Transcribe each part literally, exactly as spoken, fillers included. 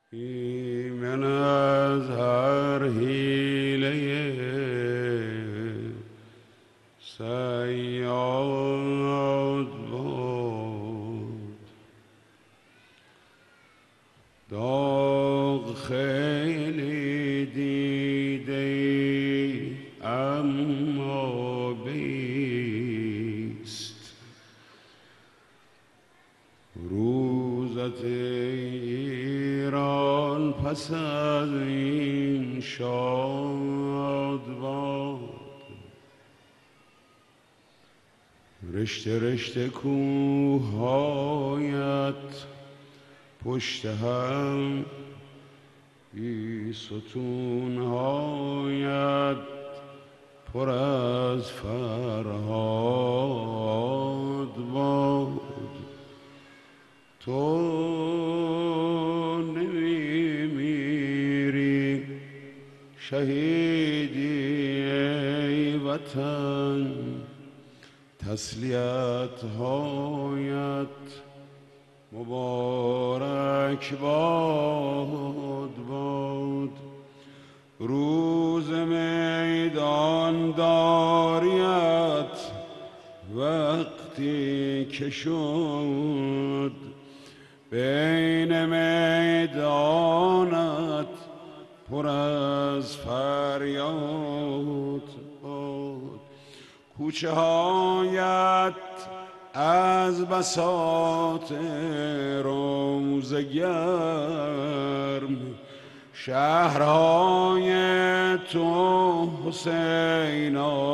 ایمن از هر حیله صیاد بود، داغ خیلی دیده اما بیست، روزت ایران پس از این شاد باد. رشته رشته کوه‌هایت پشت هم، بی ستون‌هایت پر از فرهاد باد. تو نمیمیری شهیدی ای وطن، تسلیت هایت مبارک باد باد. روز میدان داریت وقتی که شد، بین میدانت پر از فریاد بود. کوچه هایت از بساط روز گرم، شهرهای تو حسین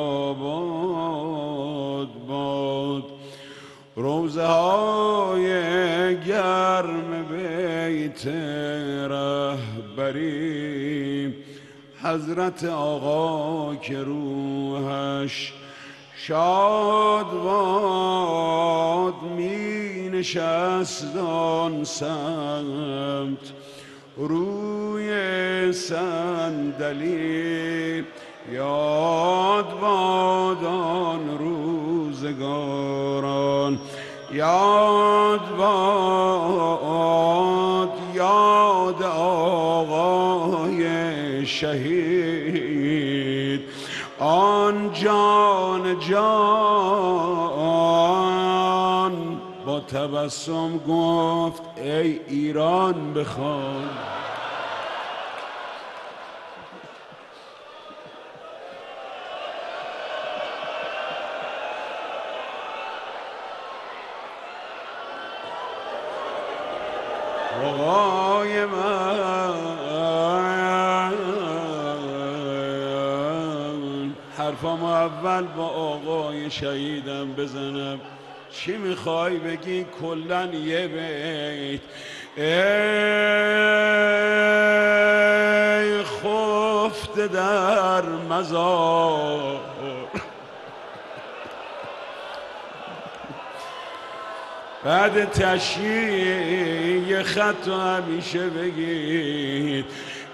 آباد باد. روزه های گرم بیت رهبری، حضرت آقا که روحش شاد باد، می نشست آن سمت روی صندلی، یاد باد آن روزگاران، یاد باد یاد آقای شهید، آن جان جان با تبسم گفت ای ایران بخوان. آقای من حرفامو اول با آقای شهیدم بزنم. چی میخوای بگی؟ کلن یه بیت. ای خفته در مزار، بعد تشییع یه خط همیشه بگید.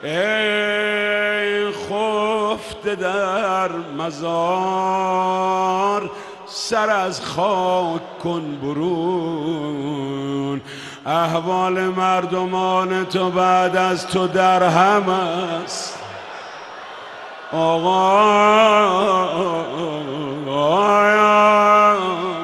ای خفته در مزار، سر از خاک کن برون، احوال مردمان تو بعد از تو در هم است. آقایان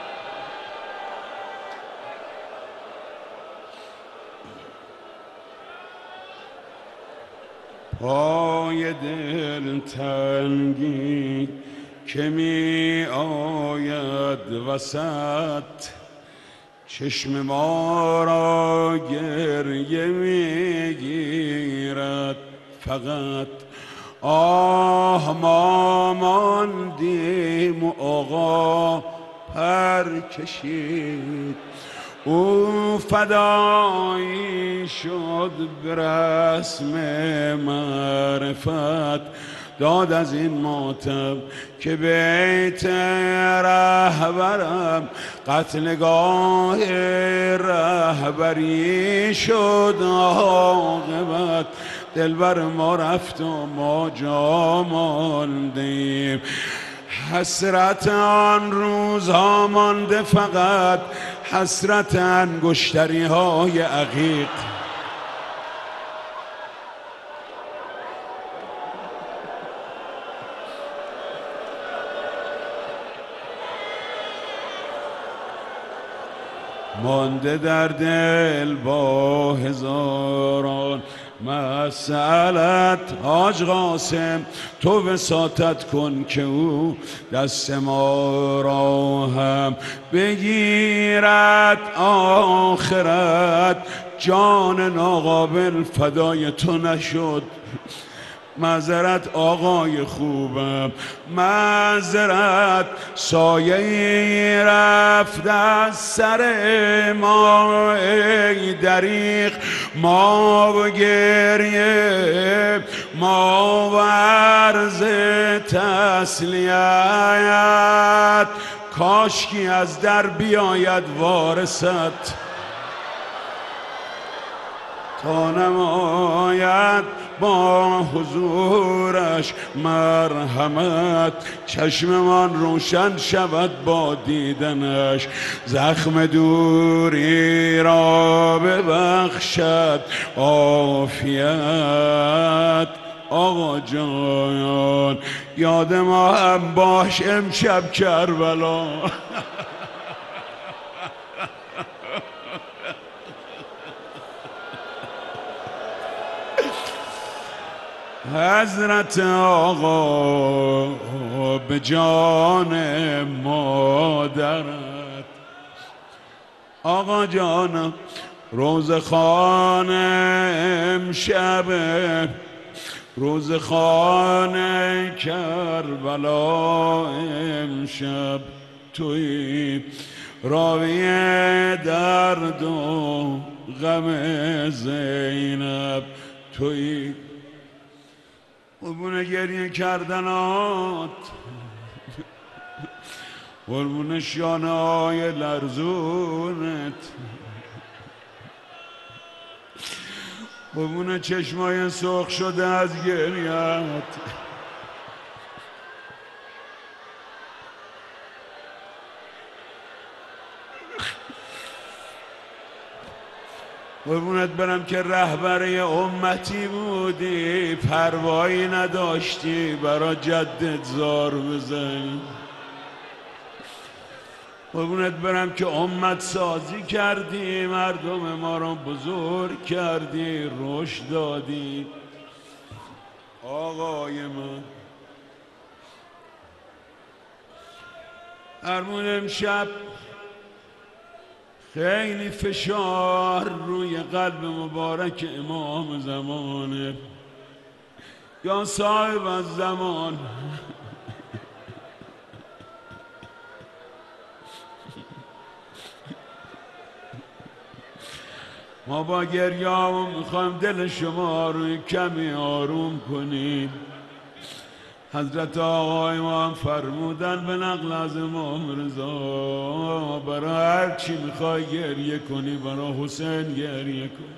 پای دل تنگی که می آید وسط، چشم ما را گریه می گیرد فقط. آه ما ماندیم و آقا پر کشید، او فدایی شد به رسم معرفت، داد از این ماتم که بیت رهبرم قتلگاه رهبری شد عاقبت. دلبر ما رفت و ما جا ماندیم، حسرت آن روزها مانده فقط، حسرت انگشتری های عقیق. مانده در دل با هزاران مسئلت. حاج قاسم تو وساطت کن که او دست ما را هم بگیرد آخرت. جان ناقابل فدای تو نشد، معذرت آقای خوبم، معذرت. سایه رفت از سر ما ای دریغ، ما و گریه، ما و عرض تسلیت. کاشکی از در بیاید وارثت تا نماید با حضورش مرحمت. چشممان روشن شود با دیدنش، زخم دوری را ببخشد عافیت. آقا جان یاد ما هم باش امشب کربلا. حضرت آقا به جان مادرت. آقا جان روزخوان امشب، روزخوان کربلا امشب. توی راوی درد و غم زینب، توی قربون گریه کردنات، قربون شانه های لرزونت، قربون چشمای سرخ شده از گریت. قربونت برم که رهبر امتی بودی، پروایی نداشتی برا جدت زار بزنی. قربونت برم که امت سازی کردی، مردم ما رو بزرگ کردی، رشد دادی. آقای من فرمون امشب خیلی فشار روی قلب مبارک امام زمانه، یا صاحب از زمان. ما با گریه‌مون میخوایم دل شما رو کمی آروم کنیم. حضرت آقای ما هم فرمودن به نقل از امام رضا، برای هر چی میخوای گریه کنی برای حسین گریه کن.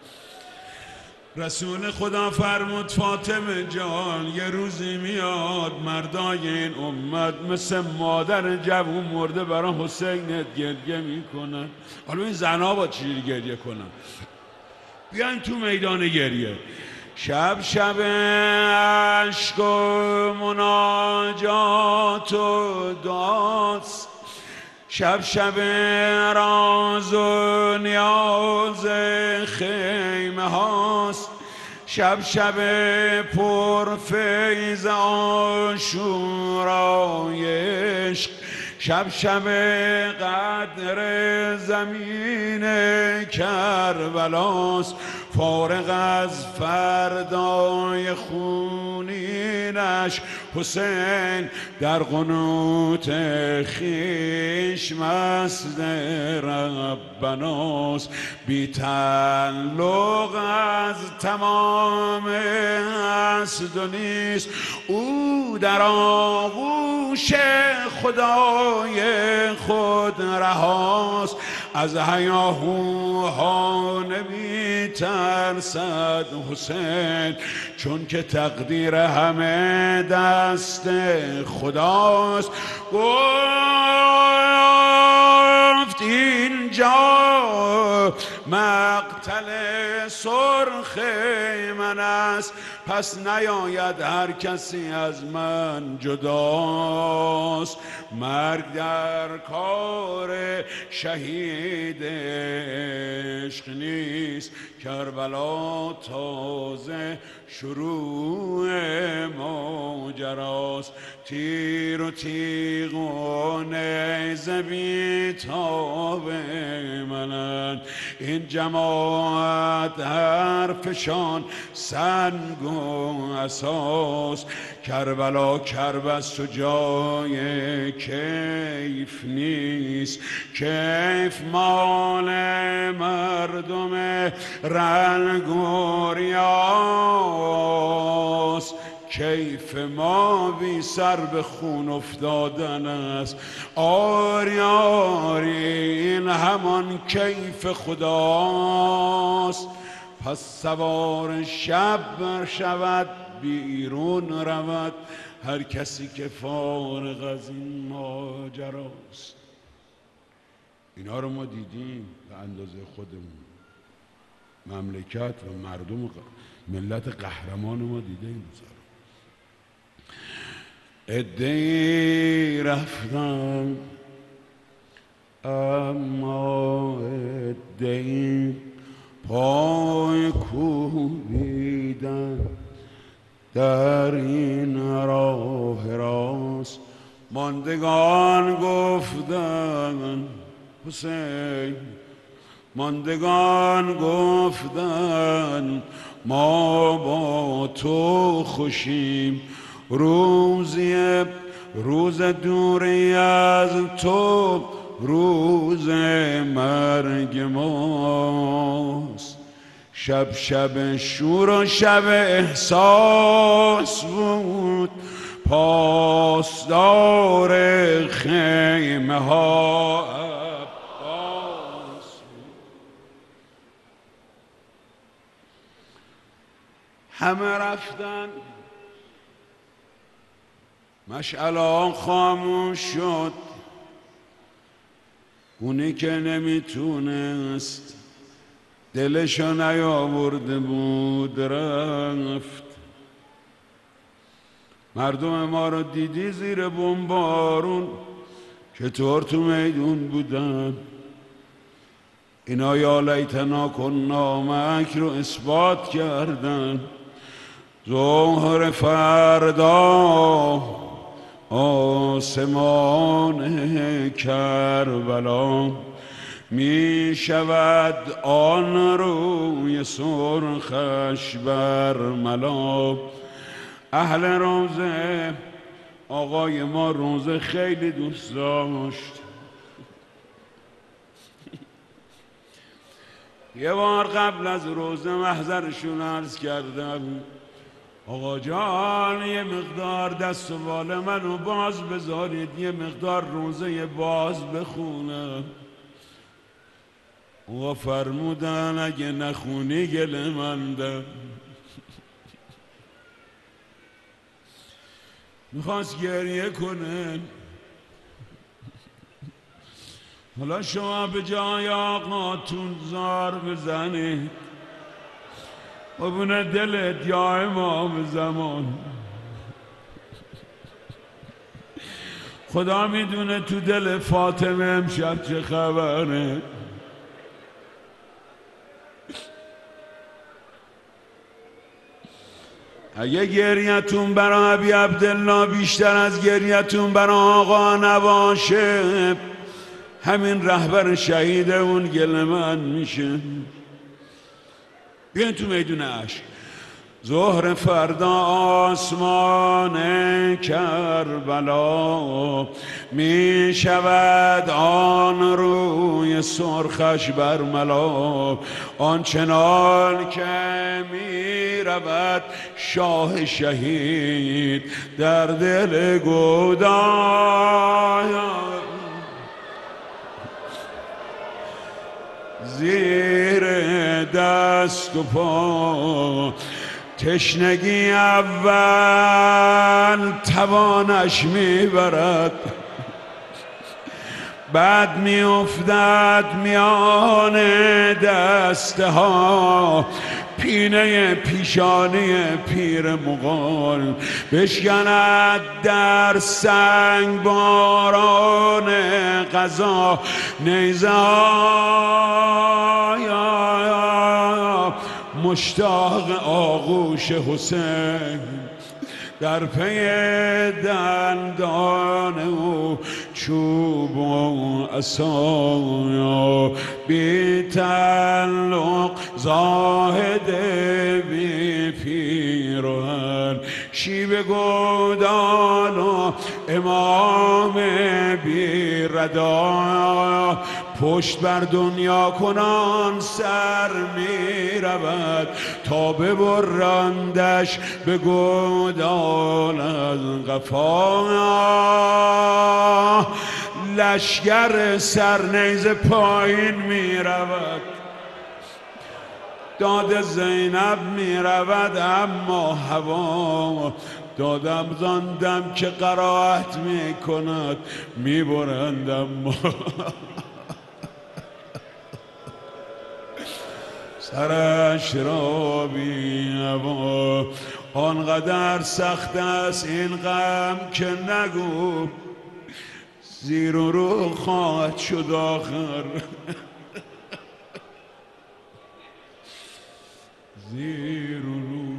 رسول خدا فرمود فاطمه جان یه روزی میاد مردای این امت مثل مادر جوون مرده برای حسینت گریه میکنن. حالا این زنها با چی گریه کنن؟ بیاین تو میدان گریه. شب شب عشق و مناجات و دعاست، شب شب راز و نیاز خیمه هاست، شب شب پر فیض عاشورای عشق، شب شب قدر زمین کربلاست. فارغ از فردای خونینش حسین در قنوت خیش مست ربناست. بی تعلق از تمام هست و نیست، او در آغوش خدای خود رهاست. از هیاهوها نمی ترسد حسین، چون که تقدیر همه دست خداست. گفت این اینجا مقتل سرخ من است، پس نیاید هر کسی از من جداست. مرگ در کار شهید عشق نیست، کربلا تازه شروع ماجراست. تیر و تیغ و نیزه بی تاب منند، این جماعت حرفشان سنگ و اساس. کربلا کرب است و جای کیف نیست، کیف مال مردم رنگ و ریاست. کیف ما بی سر به خون افتادن است. آری آری این همان کیف خداست. پس سوار شب شود بیرون رود هر کسی که فارغ از این ماجراست. اینا رو ما دیدیم به اندازه خودمون. مملکت و مردم و ملت قهرمان ما دیدیم. عده‌ای رفتن اما عده‌ای پای کوبیدن در این راه راست. ماندگان گفتن حسین، ماندگان گفتن ما با تو خوشیم. روزی روز دوری از تو روز مرگ ماست. شب شب شور و شب احساس بود، پاسدار خیمه ها عباس بود. همه رفتن، مشعل‌ها خاموش شد. اونی که نمیتونست دلشو نیاورده بود رفت. مردم ما رو دیدی زیر بمبارون چطور تو میدون بودن. اینا یا لیتنا کنا معک رو اثبات کردن. ظهر فردا آسمان کربلا می شود آن روی سرخش بر ملا. اهل روزه آقای ما روزه خیلی دوست داشت. یه بار قبل از روزه محضرشون عرض کردم آقا جان یه مقدار دست و بال منو باز بذارید، یه مقدار روزه باز بخونم. و فرمودن اگه نخونی گله مندم. میخواست گریه کنن. حالا شما به جای آقاتون زار بزنید ببونه دلت یا امام زمان. خدا میدونه تو دل فاطمه امشب چه خبره. اگه گریتون برای ابی عبدالله بیشتر از گریتون برای آقا نباشه، همین رهبر شهید اون گله من میشه. بیاین تو میدون عشق. ظهر فردا آسمان کربلا می شود آن روی سرخش بر ملا. آنچنان که می رود شاه شهید در دل گودای زیر دست و پا. تشنگی اول توانش میبرد، بعد می افتد میان دسته ها پینه پیشانی پیر مغول، بشکند در سنگ باران قضا نیزه ها مشتاق آغوش حسین در پی دندان او چوب و عصا، بی تعلق زاهد بی پیرهن شیب گودان و امام بی ردا، پشت بر دنیا کنان سر می رود تا ببرندش به گودان از قفا، لشگر سرنیزه پایین می رود داد زینب می رود اما هوا، دادم زاندم که قرائت می کند می برند اما سرش را بی هوا. آنقدر سخت است این غم که نگو زیر و رو خواهد شد آخر زیر و رو.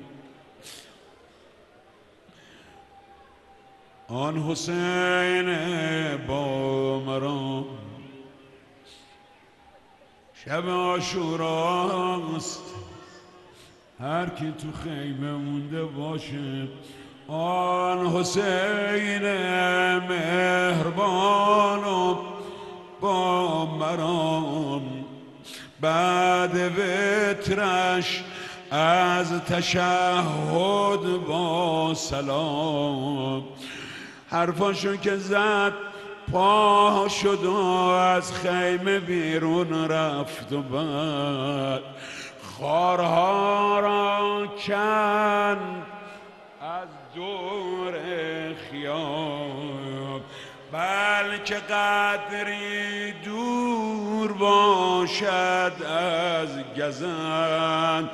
آن حسین با مرام شب عاشوراست، هر کی تو خیمه مونده باشه. آن حسین مهربان و با مرام بعد وترش از تشهد با سلام، حرفاشو که زد پا شد و از خیمه بیرون رفت و بعد خارها را کند از دور خیام، بلکه قدری دور باشد از گزند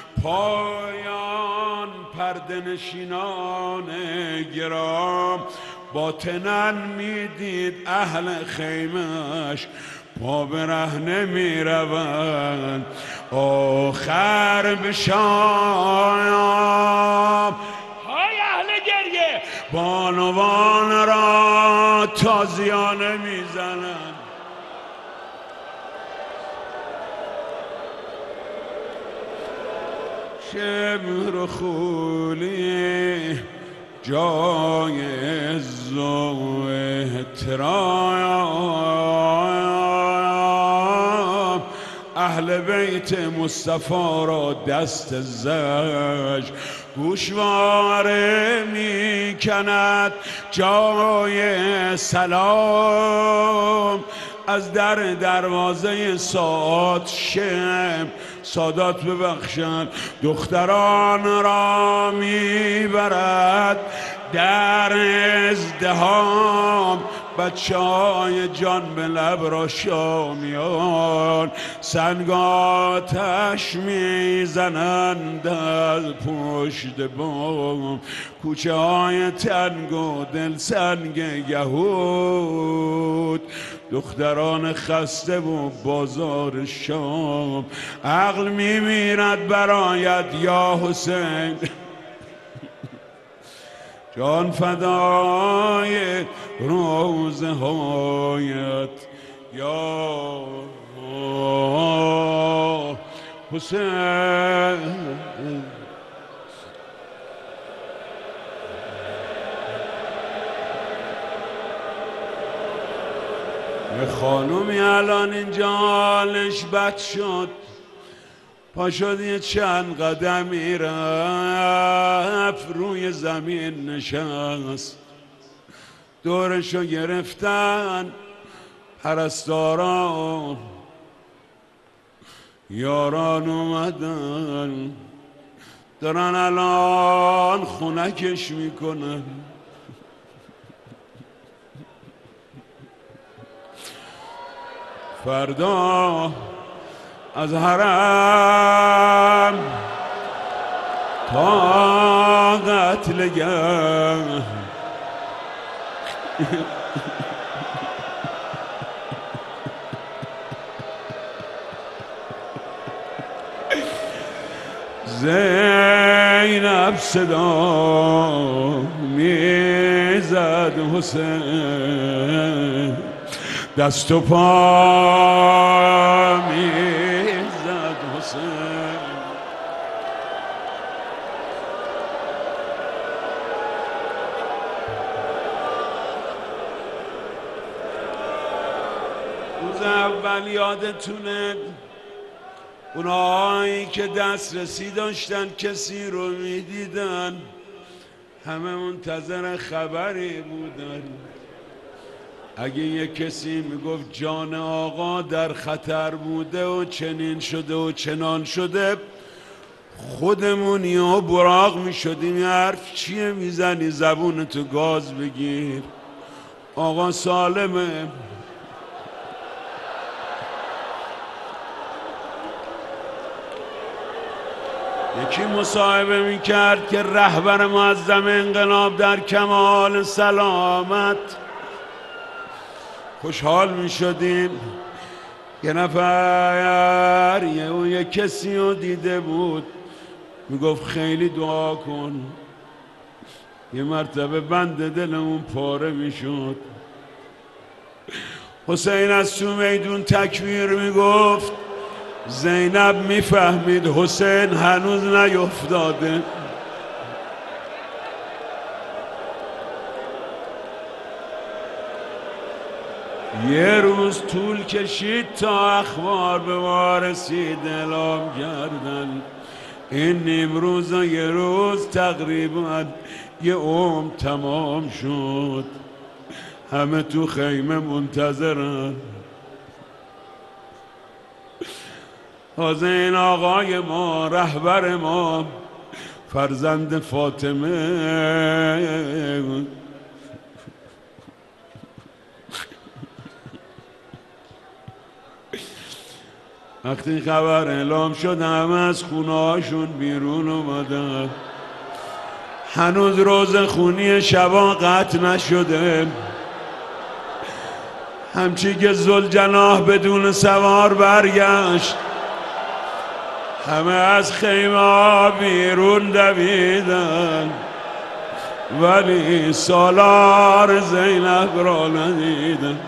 پایان پرده نشینان گرام. باطناً میدید اهل خیمش پا برهنه می روند آخر به شام. های اهل گریه بانوان را تازیانه می زنند، شمر خولی جای عز و احترام، اهل بیت مصطفی را دست زج گوشواره می کند جای سلام. از در دروازه سعاد شم سادات ببخشند دختران را میبرد در ازدحام، بچه های جان به لب را شامیان سنگ آتش میزنند از پشت بام. کوچه های تنگ و دل سنگ یهود، دختران خسته و بازار شام. عقل میمیرد برایت یا حسین، جان فدای روزه هایت یا حسین. یه خانومی الان اینجا حالش بد شد، پا شد یه چند قدمی رفت روی زمین نشست، دورشو گرفتن پرستاران یاران اومدن دارن الان خونکش میکنن. فردا از حرم تا قتلگاه زینب صدا میزد حسین، دست و پا میزد حسین. روز اول یادتونه اونایی که دسترسی داشتن کسی رو میدیدن، همه منتظر خبری بودن. اگه یه کسی میگفت جان آقا در خطر بوده و چنین شده و چنان شده، خودمون یا براق میشدیم یه حرف چیه میزنی، زبونتو گاز بگیر، آقا سالمه. یکی مصاحبه میکرد که رهبر معظم انقلاب در کمال سلامت، خوشحال میشدیم. یه نفر یه اون یه کسی رو دیده بود، میگفت خیلی دعا کن. یه مرتبه بند دلمون پاره میشد. حسین از تو میدون تکبیر میگفت، زینب میفهمید حسین هنوز نیفتاده. یه روز طول کشید تا اخبار به ما رسید، اعلام کردن این نیمروز و یه روز تقریبا یه عمر تمام شد، همه تو خیمه منتظرن. حسین آقای ما، رهبر ما، فرزند فاطمه، وقتی خبر اعلام شد همه از خونه هاشون بیرون اومدن. هنوز روز خونی شبا قطع نشده، همچی که ذوالجناح بدون سوار برگشت، همه از خیمه ها بیرون دویدن، ولی سالار زینب را ندیدن.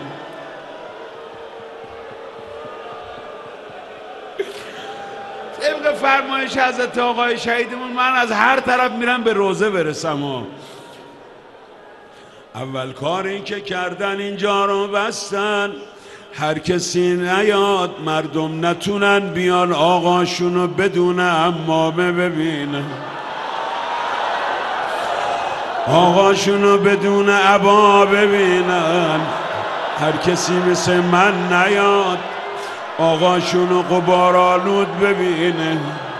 طبق فرمایش حضرت آقای شهیدمون من از هر طرف میرم به روزه برسم. و اول کاری که کردن اینجا رو بستن، هر کسی نیاد، مردم نتونن بیان آقاشونو بدون عمامه ببینن، آقاشونو بدون عبا ببینن. هر کسی مثل من نیاد آقاشونو غبارآلود ببینه،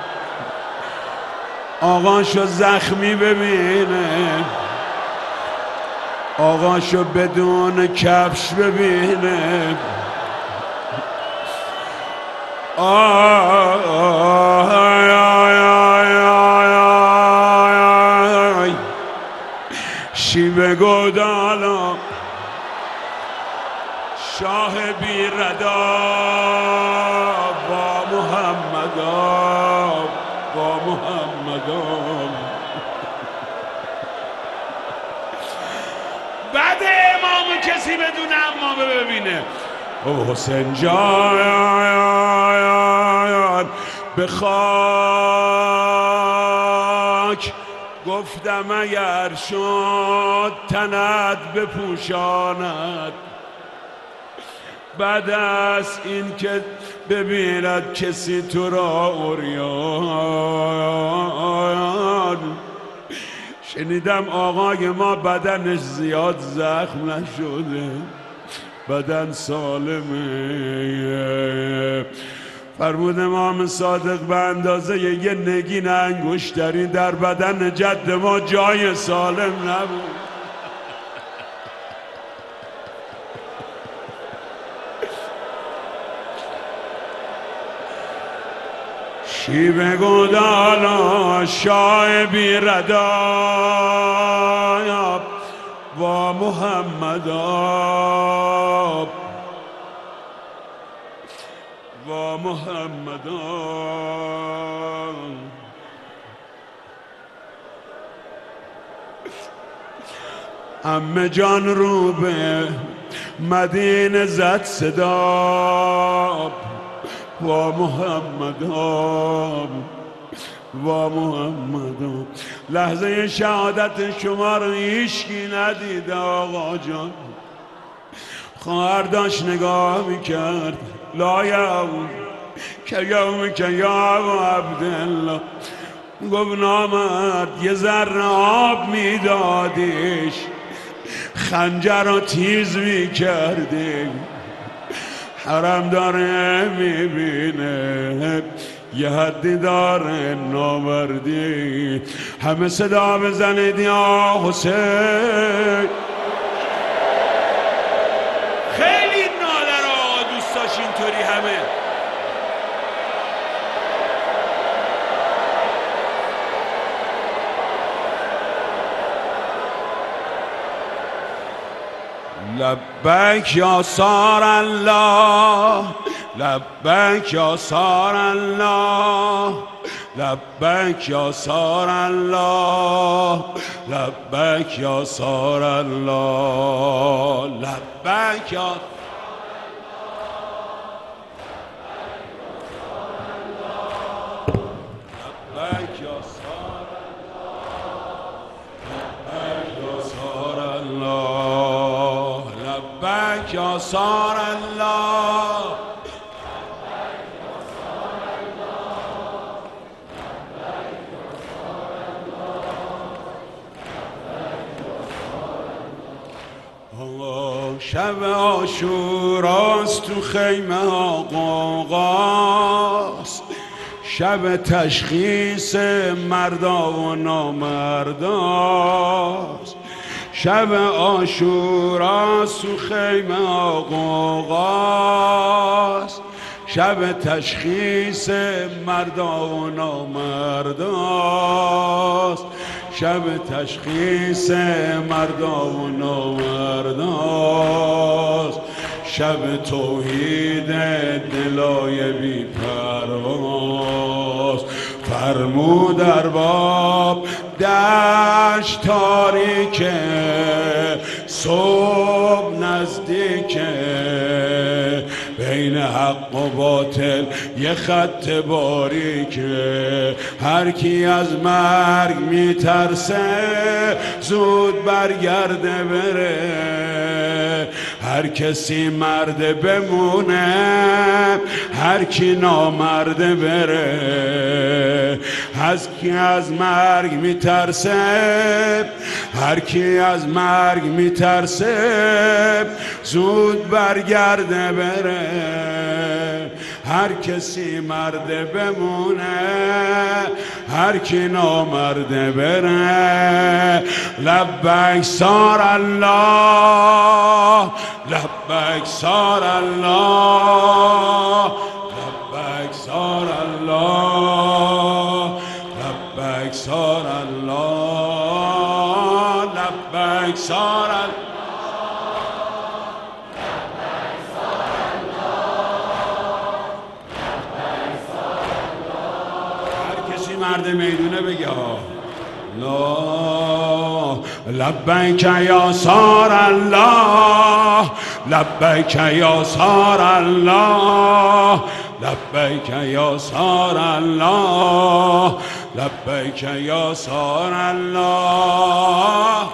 آقاشو زخمی ببینه، آقاشو بدون کفش ببینه. آی آی آی آی آی شیب گودالا شاه بیردا با محمدا با محمدا. بعد امام کسی بدون امامه ببینه. او حسین جان به خاک گفتم اگر شد تنت بپوشاند، بعد از این که ببیند کسی تو را عریان. شنیدم آقای ما بدنش زیاد زخم نشده، بدن سالمه. فرمود امام صادق به اندازه یه نگین انگشتری در بدن جد ما جای سالم نبود. چی بگو دالا شاه بیرداب و محمد آب و محمد آب عمه جان رو به مدینه زد صدا و محمد آب و محمد آب لحظه شهادت شما رو هیچکی ندید آقا جان خواهر داشت نگاه میکرد لا یوم که یوم که یا عبدالله گفت نامرد یه ذره آب میدادیش خنجر رو تیز میکردی حرم داره میبینه یه حدی داره نامردی همه صدا بزنید یا حسین خیلی ناله رو دوست داشت اینطوری همه لبیک یا سار الله لبیک یا سار الله لبیک یا سار الله لبیک یا سار الله لبیک یا لبیک یا سار الله لبیک یا سار الله شب عاشوراست تو خیمه آقاست شب تشخیص مردا و نامرداست شب عاشوراست تو خیمه آقاست شب تشخیص مردا و نامرداست شب تشخیص مردا و نامرداست شب توحید دلای بی پرواز فرمود ارباب دشت تاریکه صبح نزدیکه بین حق و باطل یه خط باریکه هر کی از مرگ میترسه زود برگرده بره هر کسی مرده بمونه هر کی نامرده بره از کی از مرگ میترسه هر کی از مرگ میترسه زود برگرده بره هر کسی مرده بمونه هر کی نامرده بره لبیک سار الله لبیک سار الله لبیک سار الله لبیک سار الله لبیک سار الله مرد میدونه بگه لا لبیک یا سار الله لبیک یا سار الله لبیک یا سار الله لبیک یا سار الله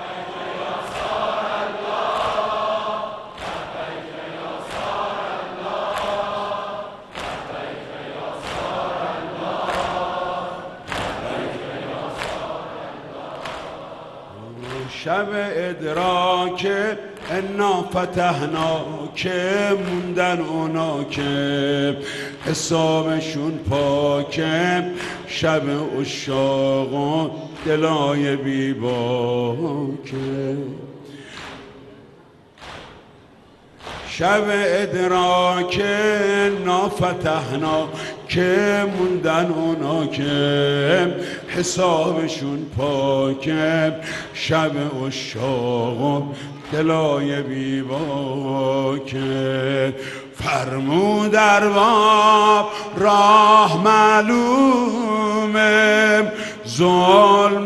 شب ادراک انا فتحنا که موندن اونا که حسابشون پاکه شب عشاق و دلای بیباکه شب ادراک انا فتحنا که موندن اونا که حسابشون پاکه، شب عشاق و دلای بیباکه. فرمود ارباب راه معلومه، ظلم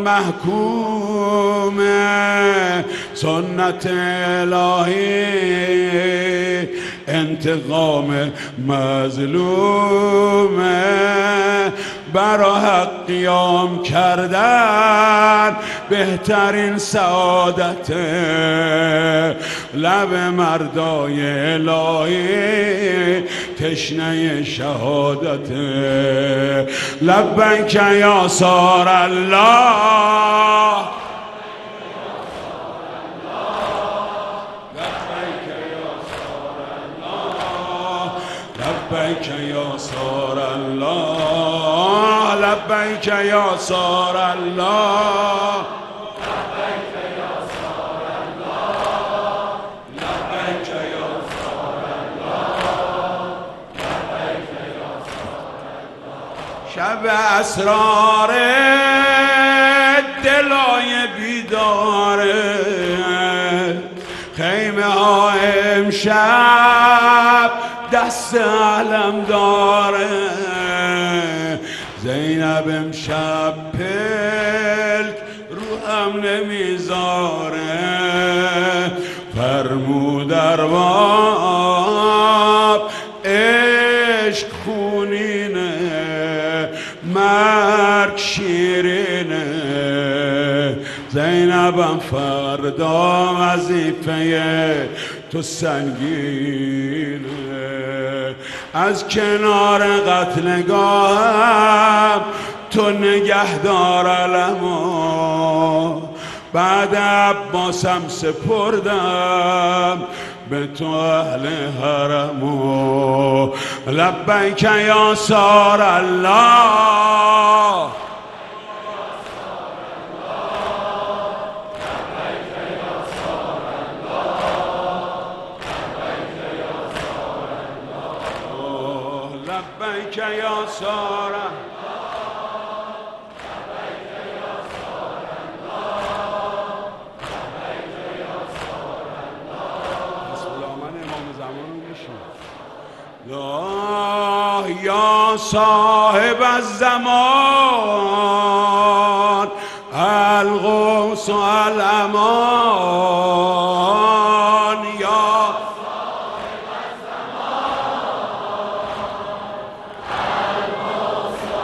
محکومه، سنت الهی انتقام مظلومه. برا حق قیام کردن بهترین سعادته، لب مردای الهی تشنه شهادته. لبیک یا سار الله، لبیک یا سار الله، لبیک یا سار الله، لبیک یا سار الله، لبیک یا سار الله، لبیک یا سار الله. شب اسرار دلای بیداره، خیمه ها امشب دست علم داره. زینب امشب پلک رو هم نمیذاره. فرمود ارباب عشق خونینه، مرگ شیرینه. زینبم فردا وظیفه تو سنگینه. از کنار قتلگاهم تو نگهدار علمو، بعد عباسم سپردم به تو اهل حرمو. لبیک یا سار الله، لبیک یا سار یا صاحب الزمان الغوث و الامان، یا صاحب الزمان الغوث و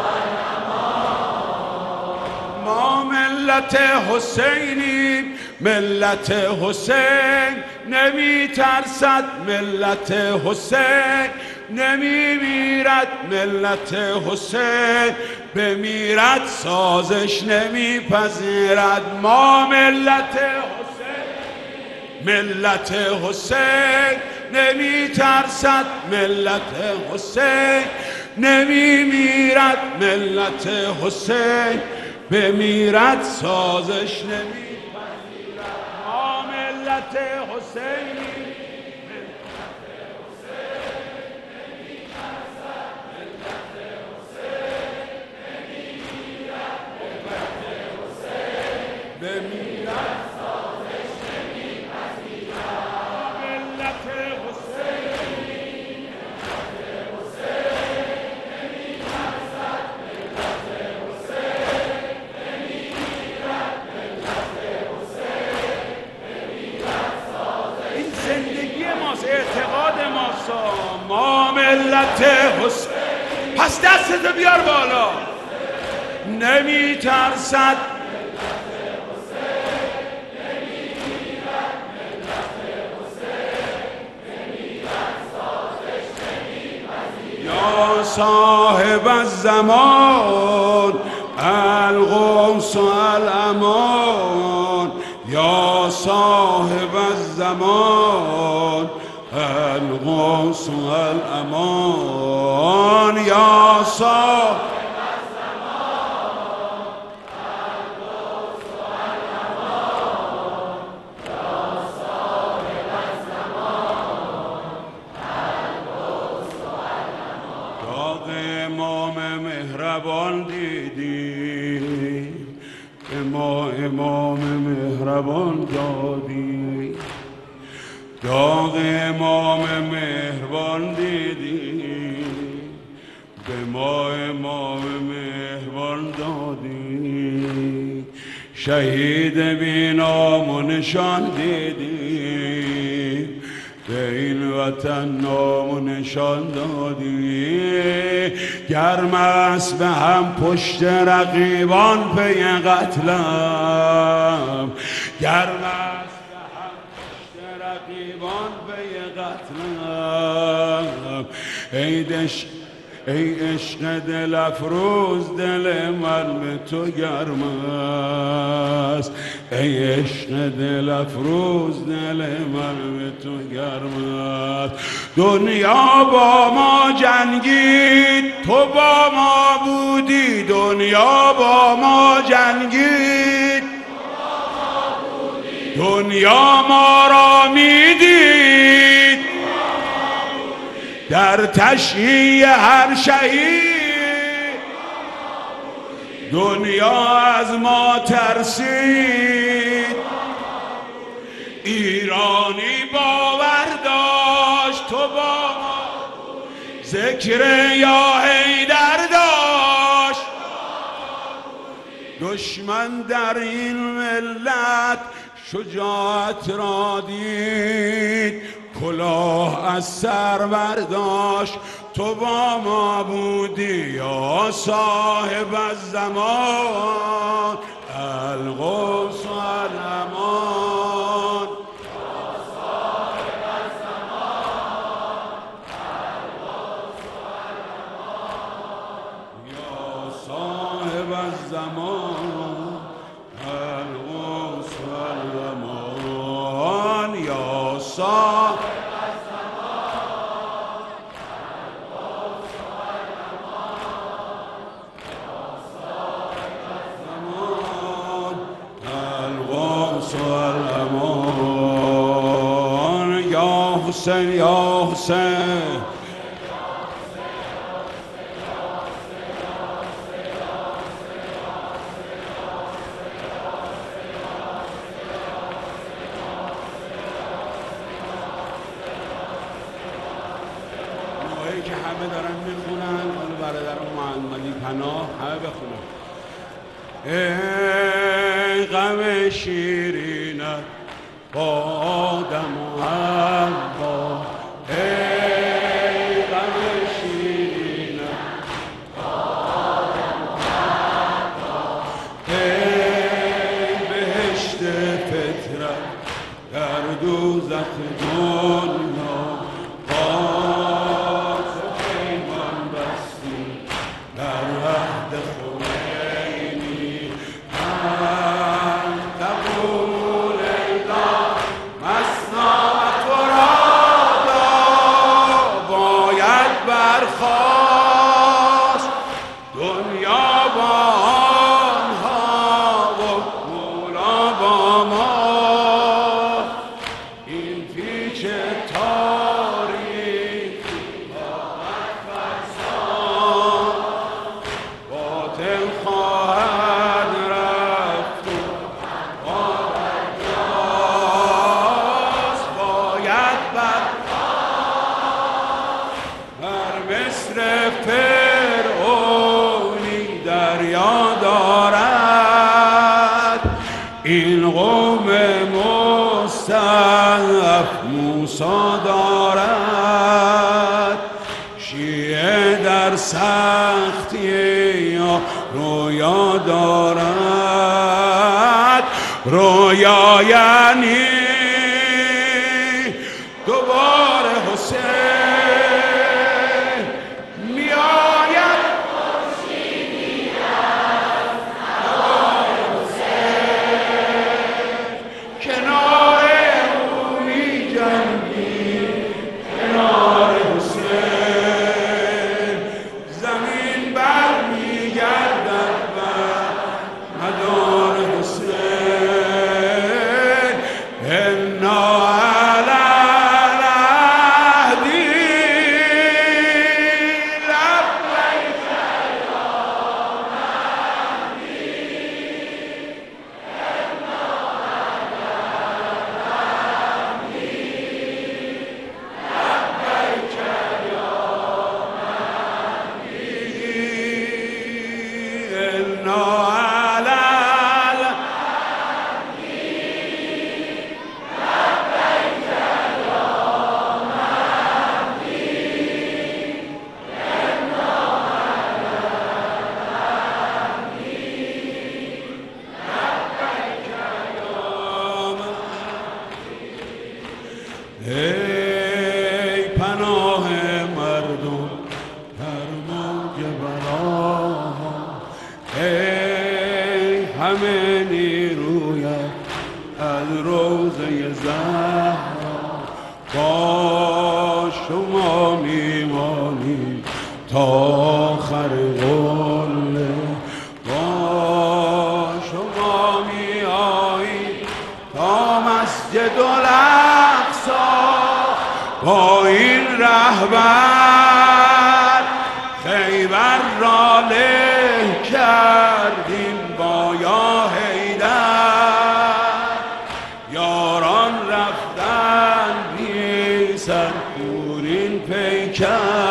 الامان. ما ملت حسینی، ملت حسین نمی ترسد، ملت حسین نمی میرد، ملت حسین بمیرد سازش نمی پذیرد. ما ملت حسین، ملت حسین نمی ترسد، ملت حسین نمی میرد، ملت حسین بمیرد سازش نمی پذیرد. ما ملت حسینی، بمیرد سازش نمی پذیرد. ملت حسینی، ملت حسین نمی ترسد، ملت حسین نمی میرد، ملت حسین بمیرد سازش. این زندگی ماست، اعتقاد ماست. ما ملت حسین. پس دستتو بیار بالا. نمی ترسد، صاحب الزمان الغوث و الامان، یا صاحب الزمان الغوث و الامان، یا صاحب امام مهربان دادی، داغ امام مهربان دیدی، به ما امام مهربان دادی، شهید بی نام و نشان دیدی، به این وطن نام و نشان دادی. گرم است به هم پشت رقیبان پی قتلم، گرم است به هم پشت رقیبان پی قتلم. ای دش ای عشق دل افروز، دل من به تو گرم است. ای عشق دل افروز، دل من به تو گرم است. دنیا با ما جنگید، تو با ما بودی. دنیا با ما جنگید، دنیا ما را میدید در تشییع هر شهید. دنیا از ما ترسید، ایرانی باور داشت تو با ما ذکر یا حیدر داشت. دشمن در این ملت شجاعت را دید، کلاه از سر برداشت. تو با ما بودی یا صاحب الزمان، الغوث و الامان. یا صاحب الزمان، الغوث و الامان. یا صاحب الزمان، الغوث و الامان. یا صاحب حسین یا حسین. نوعی که همه دارن میخونن، حالا برادرم محمدی پناه همه بخونن. ای غم شیرینت با آدم و حوا، ای غم شیرینت با آدم و حوا، ای بهشت فطرت در دوزخ دنیا، باز پیمان بستی در عهد خمینی. من قبول ایدان مسنات و رادا باید برخاست، دنیا با آنها و مولا با ما. این پیچ تاریخی باید فرسان، باطل خواهد رفت و باید جاست، باید برخاست. بر مصر فرعونی دریا دارد، این قوم مستضعف موسی دارد. شیعه در سختی یا رویا دارد، رویا یعنی دوباره حسین میآید. خورشیدی از هوای حسین، کنار او می‌جنگی، کنار حسین. زمین بر میگردد بر مدار حسین. ای پناه مردم در موج بلا، ای همه نیرویت از روضه زهرا، با شما میمانی تا آخر قله، با شما میایی تا مسجد الاقصی، با این رهبر خیبر را له کردیم با یا حیدر، یاران رفتن بی سر پورین پیکر،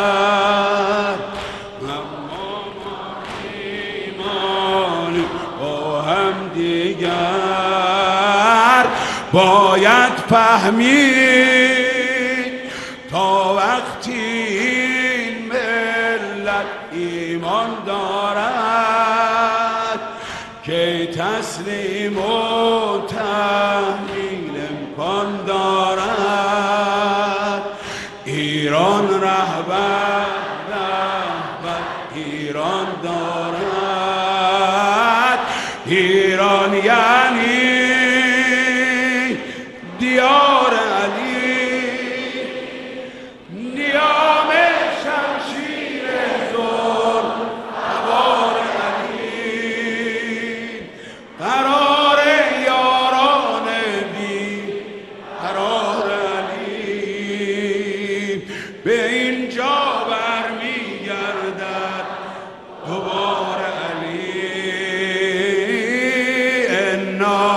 اما ما ایمانی با هم دیگر باید فهمید تا وقتی این ملت ایمان دارد که تسلیم و تحمیل امکان دارد. ایران رهبر رهبر ایران دارد، ایران یعنی دیار علی، نیام شمشیر ظلم هوار علی، قرار یاران بی قرار علی، به اینجا برمیگردد دوباره علی. انا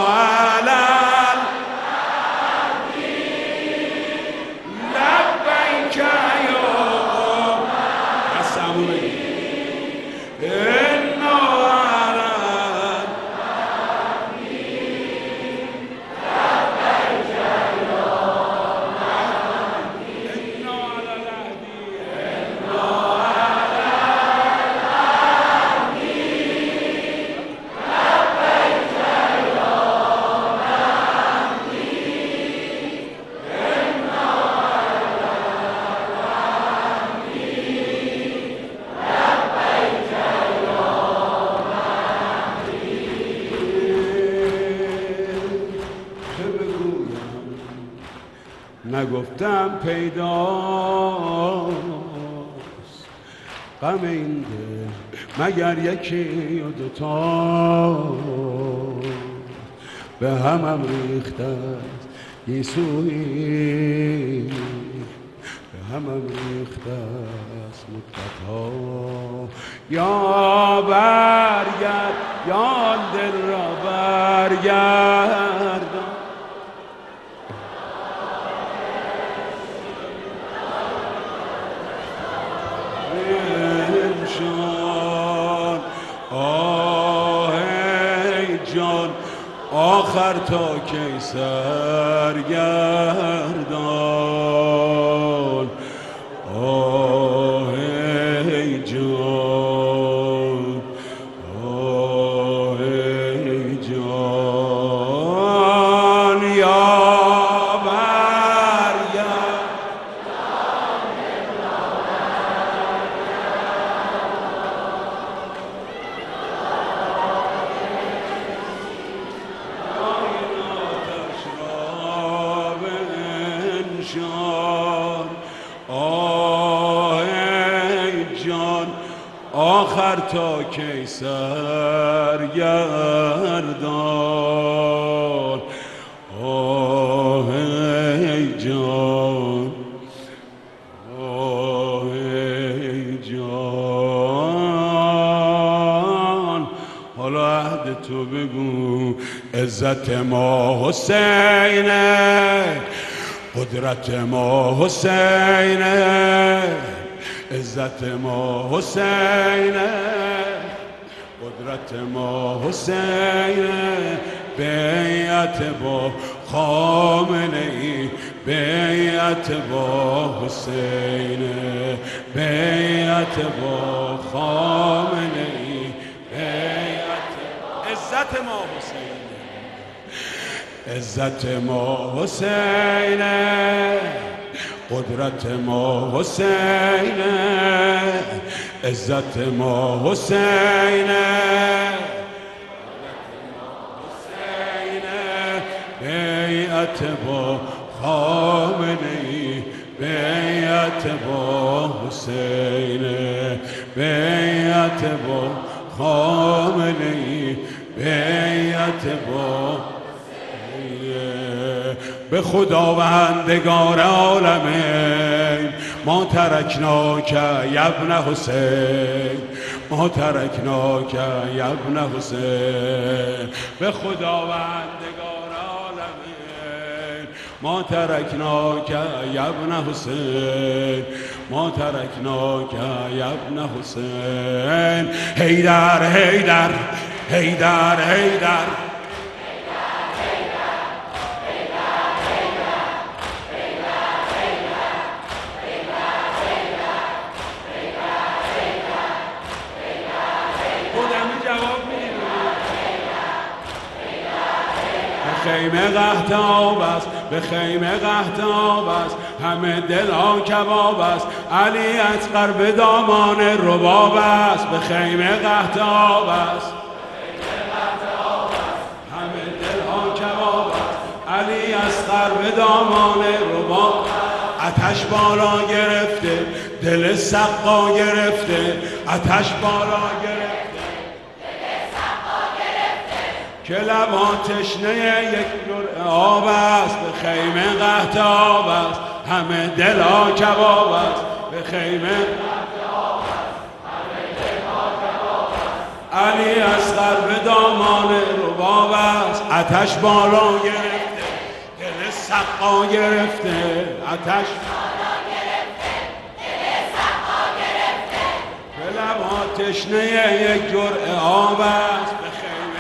نگفتم پیداست غم این دل مگر یکی و دوتا، به همم ریخته است گیسویی، به همم ریخته است مدتها. یا برگرد یا دل را برگردان، آه ای جان آخر تا کی سرگردان، آه ای جان آه ای جان، یا آخر تا کی سرگردان، آه ای جان آه ای جان. حالا عهد تو بگو عزت ما حسینه، قدرت ما حسینه، عزت ما حسینه، قدرت قدرت ما حسین، بیعت با خامنه ای، بیعت با حسین، بیعت با خامنه ای، بیعت عزت ما حسین، عزت ما حسین، قدرت ما حسین، عزت ما حسین، بیعت با خامنه ای، بیعت با حسین، بیعت با خامنه ای، بیعت با به خداوندگار عالمین ما ترکناک یا ابن حسین، ما ترکناک یا ابن حسین، به خداوندگار عالمین ما ترکناک یا ابن حسین، ما ترکناک یا ابن حسین. حیدر حیدر حیدر حیدر خیمه قحطاب است، به خیمه قحطاب است، همه دل ها کباب است، علی اصغر به دامان رباب است، به خیمه قحطاب است، همه دل ها کباب است، علی اصغر به دامان رباب. آتش بالا گرفته، دل سقا گرفته، آتش بالا گرفته که لبا تشنه یک جرعه آب است، به خیمه قحطاب است، همه دل ها کباب است، به خیمه قحطاب است، همه دل ها کباب است، علی اصغر به دامان رباب است. آتش بالا گرفته، دل سقا گرفته، آتش بالا گرفته، دل سقا گرفته که لبا تشنه یک جرعه آب است، به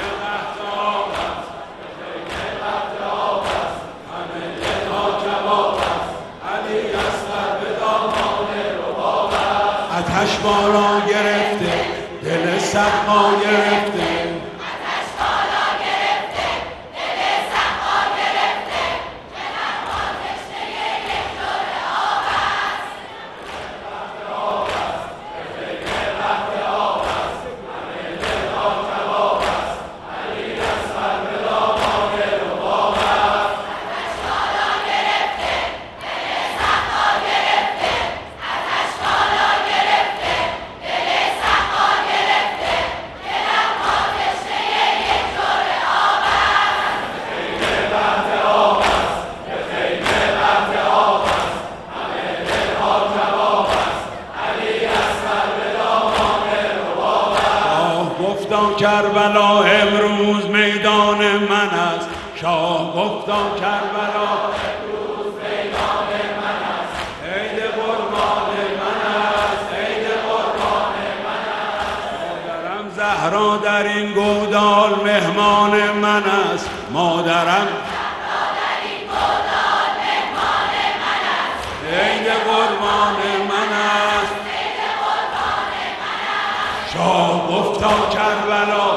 آتش بالا گرفته، دل سقا گرفته، آتش بالا گرفته، دل سقا گرفته که لبا تشنه یک جرعه آب است، آب است، به خیمه قحطاب است، همه دل ها کباب است، علی اصغر به دامان رباب است. آتش بالا گرفته، دل سقا گرفته، آتش بالا گرفته، دل سقا گرفته که لبا تشنه یک جرعه آب است، به خیمه قحطاب است، به خیمه قحطاب است، همه دل ها کباب است، علی اصغر به دامان رباب است. شاه گفتا کربلا امروز میدان من است، شاه گفتا کربلا امروز میدان من است، عید قربان من است، عید قربان من است. مادرم زهرا در این گودال مهمان من است، مادرم زهرا در این گودال مهمان من است، عید قربان من است، عید قربان من است. شاه گفتا کربلا